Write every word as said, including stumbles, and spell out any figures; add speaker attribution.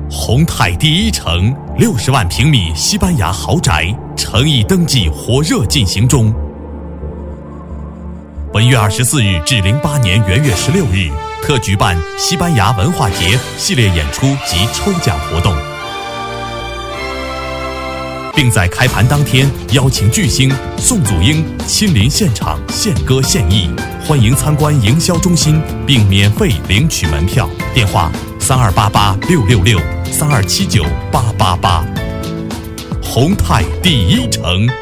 Speaker 1: 宏泰第一城六十万平米西班牙豪宅诚意登记火热进行中。本月二十四日至零八年元月十六日，特举办西班牙文化节系列演出及抽奖活动，并在开盘当天邀请巨星宋祖英亲临现场献歌献艺，欢迎参观营销中心并免费领取门票。电话三二八八六六六三二七九八八八。宏泰第一城。